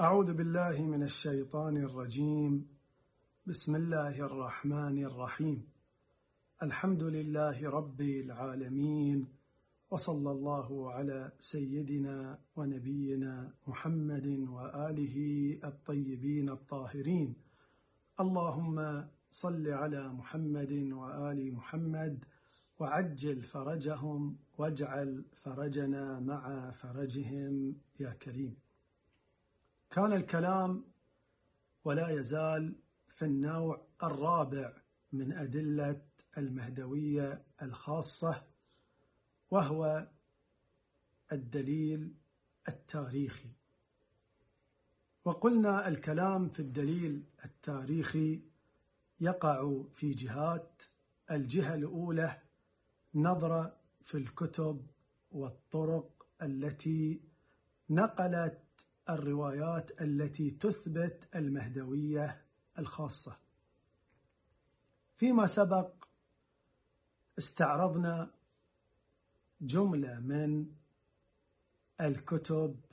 أعوذ بالله من الشيطان الرجيم. بسم الله الرحمن الرحيم. الحمد لله رب العالمين، وصلى الله على سيدنا ونبينا محمد وآله الطيبين الطاهرين. اللهم صل على محمد وآل محمد وعجل فرجهم واجعل فرجنا مع فرجهم يا كريم. كان الكلام ولا يزال في النوع الرابع من أدلة المهدوية الخاصة، وهو الدليل التاريخي. وقلنا الكلام في الدليل التاريخي يقع في جهات. الجهة الأولى نظرة في الكتب والطرق التي نقلت الروايات التي تثبت المهدوية الخاصة. فيما سبق استعرضنا جملة من الكتب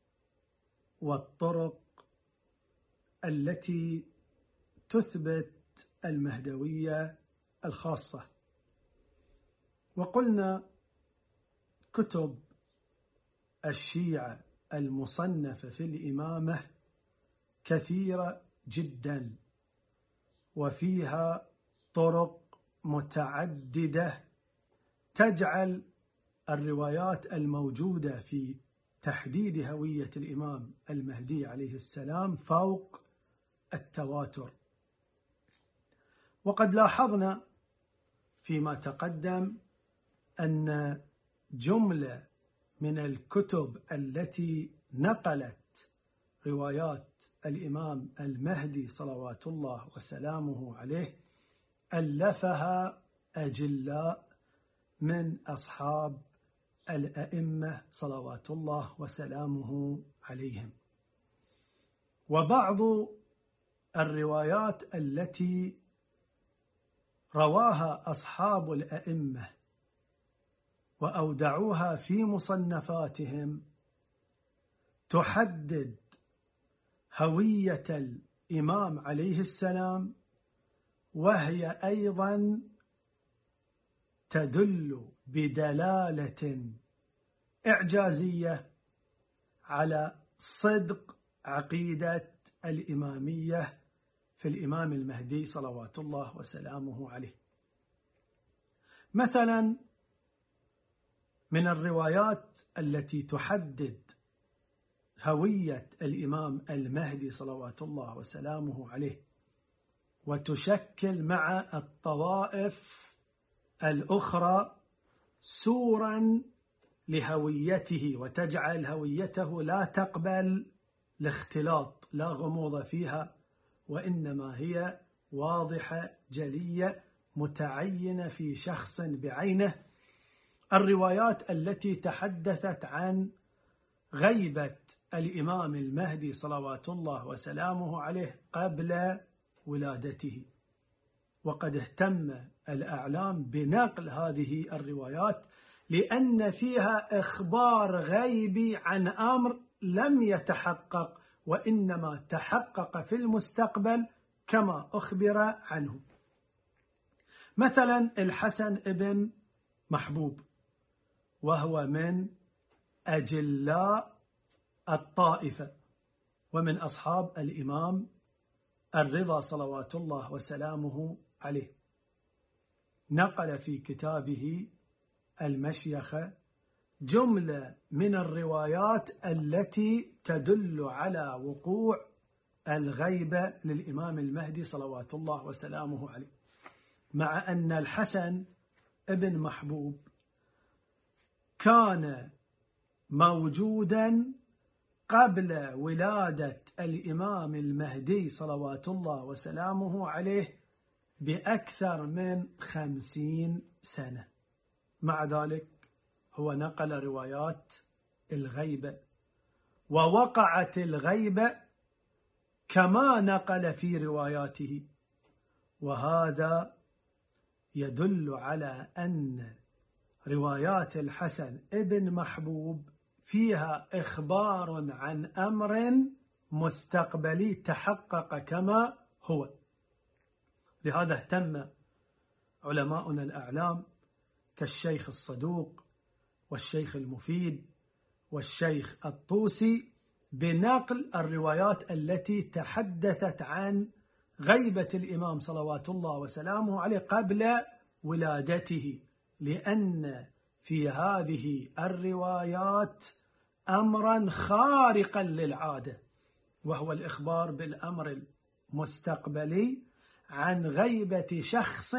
والطرق التي تثبت المهدوية الخاصة، وقلنا كتب الشيعة المصنفة في الإمامة كثيرة جدا، وفيها طرق متعددة تجعل الروايات الموجودة في تحديد هوية الإمام المهدي عليه السلام فوق التواتر. وقد لاحظنا فيما تقدم أن جملة من الكتب التي نقلت روايات الإمام المهدي صلوات الله وسلامه عليه ألفها أجلاء من أصحاب الأئمة صلوات الله وسلامه عليهم. وبعض الروايات التي رواها أصحاب الأئمة وأودعوها في مصنفاتهم تحدد هوية الإمام عليه السلام، وهي أيضا تدل بدلالة إعجازية على صدق عقيدة الإمامية في الإمام المهدي صلوات الله وسلامه عليه. مثلا من الروايات التي تحدد هوية الإمام المهدي صلوات الله وسلامه عليه وتشكل مع الطوائف الأخرى سورا لهويته، وتجعل هويته لا تقبل الاختلاط، لا غموض فيها، وإنما هي واضحة جلية متعينة في شخص بعينه. الروايات التي تحدثت عن غيبة الإمام المهدي صلوات الله وسلامه عليه قبل ولادته، وقد اهتم الأعلام بنقل هذه الروايات لأن فيها إخبار غيبي عن أمر لم يتحقق، وإنما تحقق في المستقبل كما أخبر عنه. مثلا الحسن ابن محبوب، وهو من أجلاء الطائفة ومن أصحاب الإمام الرضا صلوات الله وسلامه عليه، نقل في كتابه المشيخة جملة من الروايات التي تدل على وقوع الغيبة للإمام المهدي صلوات الله وسلامه عليه، مع أن الحسن ابن محبوب كان موجودا قبل ولادة الإمام المهدي صلوات الله وسلامه عليه بأكثر من 50 سنة. مع ذلك هو نقل روايات الغيبة، ووقعت الغيبة كما نقل في رواياته، وهذا يدل على أن روايات الحسن ابن محبوب فيها إخبار عن أمر المستقبلي تحقق كما هو. لهذا اهتم علماؤنا الأعلام كالشيخ الصدوق والشيخ المفيد والشيخ الطوسي بنقل الروايات التي تحدثت عن غيبة الإمام صلوات الله وسلامه عليه قبل ولادته، لأن في هذه الروايات أمرا خارقا للعادة، وهو الإخبار بالأمر المستقبلي عن غيبة شخص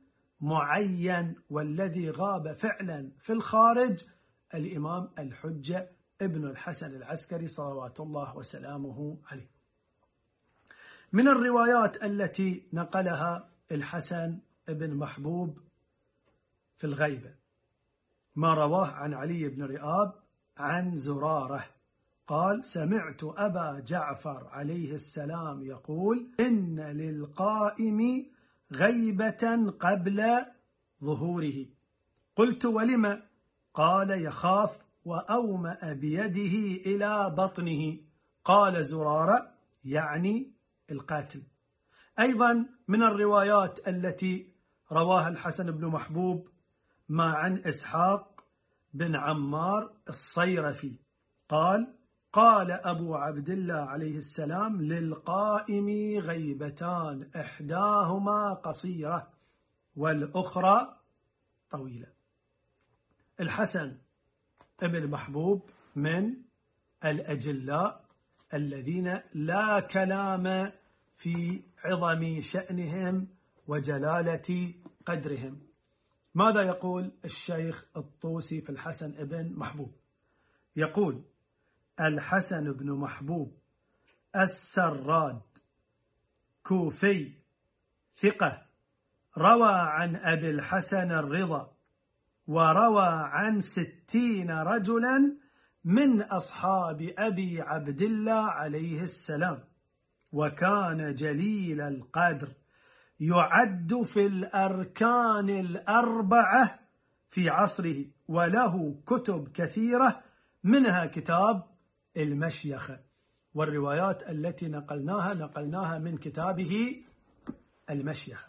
معين، والذي غاب فعلا في الخارج الإمام الحجة ابن الحسن العسكري صلوات الله وسلامه عليه. من الروايات التي نقلها الحسن بن محبوب في الغيبة ما رواه عن علي بن رئاب عن زرارة قال: سمعت أبا جعفر عليه السلام يقول: إن للقائم غيبة قبل ظهوره. قلت: ولم؟ قال: يخاف، وأومأ بيده إلى بطنه. قال زرارة: يعني القاتل. أيضا من الروايات التي رواها الحسن بن محبوب ما عن إسحاق بن عمار الصيرفي قال: قال أبو عبد الله عليه السلام: للقائم غيبتان، إحداهما قصيرة والأخرى طويلة. الحسن بن محبوب من الأجلاء الذين لا كلام في عظم شأنهم وجلالة قدرهم. ماذا يقول الشيخ الطوسي في الحسن بن محبوب؟ يقول: الحسن بن محبوب السراد كوفي ثقة، روى عن أبي الحسن الرضا، وروى عن 60 رجلا من أصحاب أبي عبد الله عليه السلام، وكان جليل القدر، يعد في الأركان الأربعة في عصره، وله كتب كثيرة منها كتاب المشيخة، والروايات التي نقلناها من كتابه المشيخة.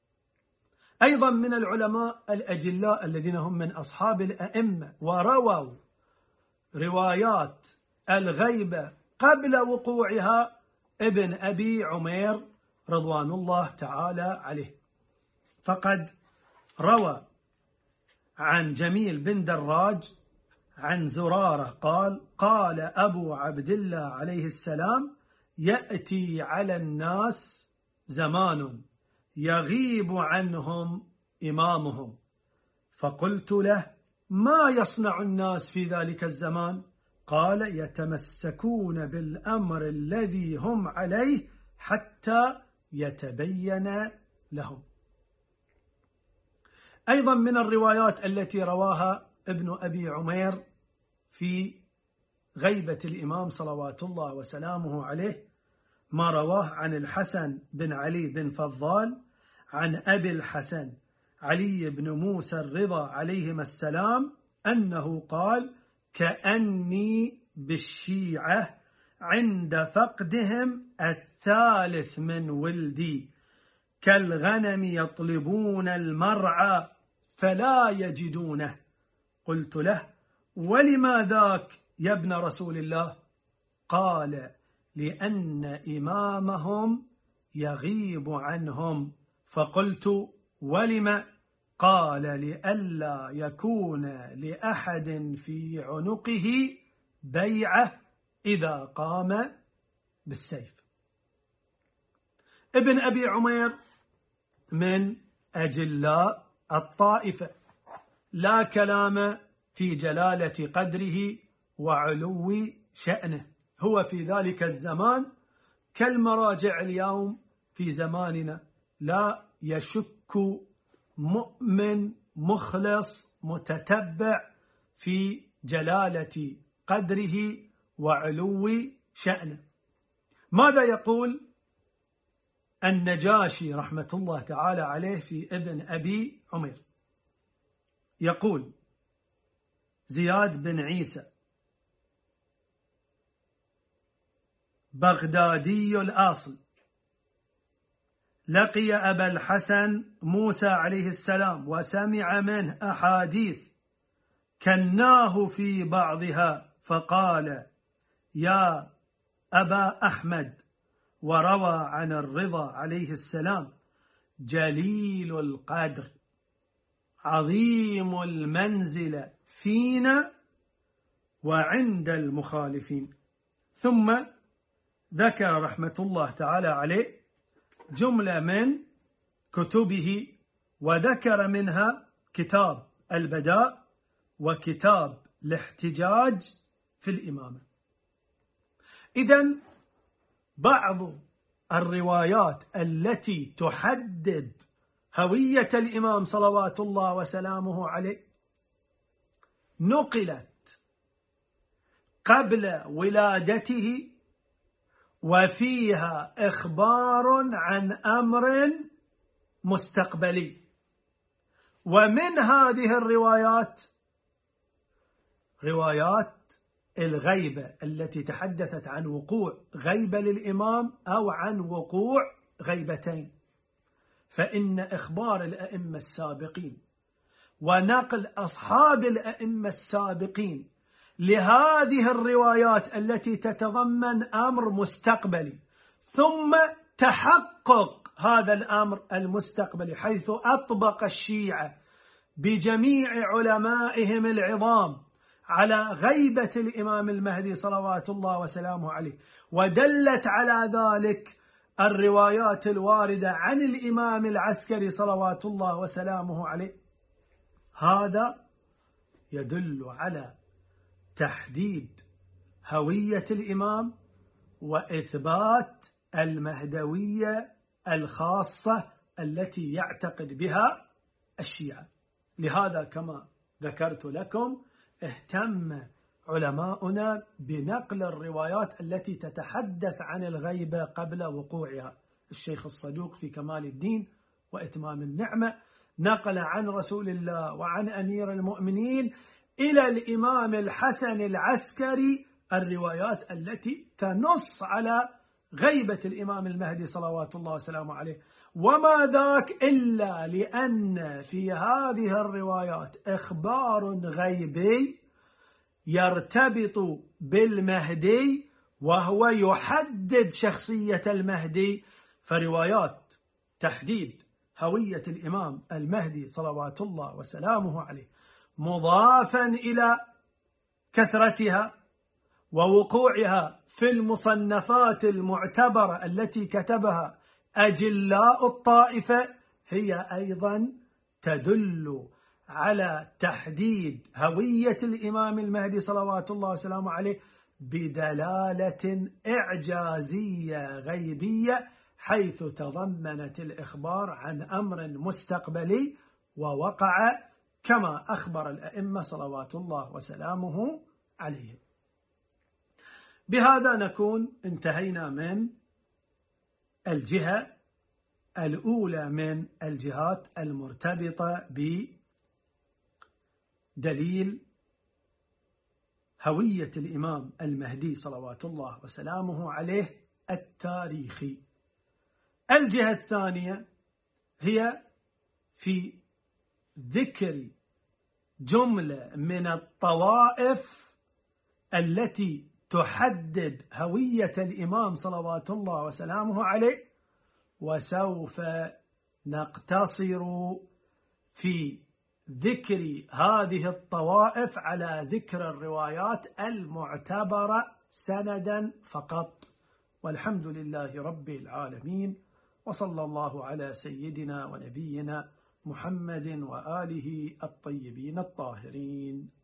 أيضا من العلماء الأجلاء الذين هم من أصحاب الأئمة ورووا روايات الغيبة قبل وقوعها ابن أبي عمير رضوان الله تعالى عليه، فقد روى عن جميل بن دراج عن زرارة قال: قال أبو عبد الله عليه السلام: يأتي على الناس زمان يغيب عنهم إمامهم. فقلت له: ما يصنع الناس في ذلك الزمان؟ قال: يتمسكون بالأمر الذي هم عليه حتى يتبين لهم. أيضا من الروايات التي رواها ابن أبي عمير في غيبة الإمام صلوات الله وسلامه عليه ما رواه عن الحسن بن علي بن فضال عن أبي الحسن علي بن موسى الرضا عليهما السلام أنه قال: كأني بالشيعة عند فقدهم الثالث من ولدي، كالغنم يطلبون المرعى فلا يجدونه. قلت له: ولما ذاك يا ابن رسول الله؟ قال: لأن إمامهم يغيب عنهم. فقلت: ولم؟ قال: لئلا يكون لأحد في عنقه بيعة إذا قام بالسيف. ابن أبي عمير من أجلاء الطائفة، لا كلام في جلالة قدره وعلو شأنه، هو في ذلك الزمان كالمراجع اليوم في زماننا، لا يشك مؤمن مخلص متتبع في جلالة قدره وعلو شأنه. ماذا يقول النجاشي رحمة الله تعالى عليه في ابن أبي عمير؟ يقول زياد بن عيسى: بغدادي الأصل، لقي أبا الحسن موسى عليه السلام وسمع منه أحاديث كناه في بعضها، فقال: يا أبا أحمد. وروى عن الرضا عليه السلام: جليل القدر عظيم المنزلة فينا وعند المخالفين. ثم ذكر رحمة الله تعالى عليه جملة من كتبه، وذكر منها كتاب البداء وكتاب الاحتجاج في الإمامة. إذن بعض الروايات التي تحدد هوية الإمام صلوات الله وسلامه عليه نقلت قبل ولادته، وفيها إخبار عن أمر مستقبلي. ومن هذه الروايات روايات الغيبة التي تحدثت عن وقوع غيبة للإمام أو عن وقوع غيبتين. فإن إخبار الأئمة السابقين ونقل أصحاب الأئمة السابقين لهذه الروايات التي تتضمن أمر مستقبلي، ثم تحقق هذا الأمر المستقبلي، حيث أطبق الشيعة بجميع علمائهم العظام على غيبة الإمام المهدي صلوات الله وسلامه عليه، ودلت على ذلك الروايات الواردة عن الإمام العسكري صلوات الله وسلامه عليه. هذا يدل على تحديد هوية الإمام وإثبات المهدوية الخاصة التي يعتقد بها الشيعة. لهذا كما ذكرت لكم اهتم علماؤنا بنقل الروايات التي تتحدث عن الغيبة قبل وقوعها. الشيخ الصدوق في كمال الدين وإتمام النعمة نقل عن رسول الله وعن أمير المؤمنين إلى الإمام الحسن العسكري الروايات التي تنص على غيبة الإمام المهدي صلوات الله وسلامه عليه، وما ذاك إلا لأن في هذه الروايات إخبار غيبي يرتبط بالمهدي وهو يحدد شخصية المهدي. فروايات تحديد هوية الإمام المهدي صلوات الله وسلامه عليه مضافا إلى كثرتها ووقوعها في المصنفات المعتبرة التي كتبها أجلاء الطائفة، هي أيضا تدل على تحديد هوية الإمام المهدي صلوات الله وسلامه عليه بدلالة إعجازية غيبية، حيث تضمنت الإخبار عن أمر مستقبلي ووقع كما أخبر الأئمة صلوات الله وسلامه عليهم. بهذا نكون انتهينا من الجهة الأولى من الجهات المرتبطة بدليل هوية الإمام المهدي صلوات الله وسلامه عليه التاريخي. الجهة الثانية هي في ذكر جملة من الطوائف التي تحدد هوية الإمام صلوات الله وسلامه عليه، وسوف نقتصر في ذكر هذه الطوائف على ذكر الروايات المعتبرة سندا فقط. والحمد لله رب العالمين، وصلى الله على سيدنا ونبينا محمد وآله الطيبين الطاهرين.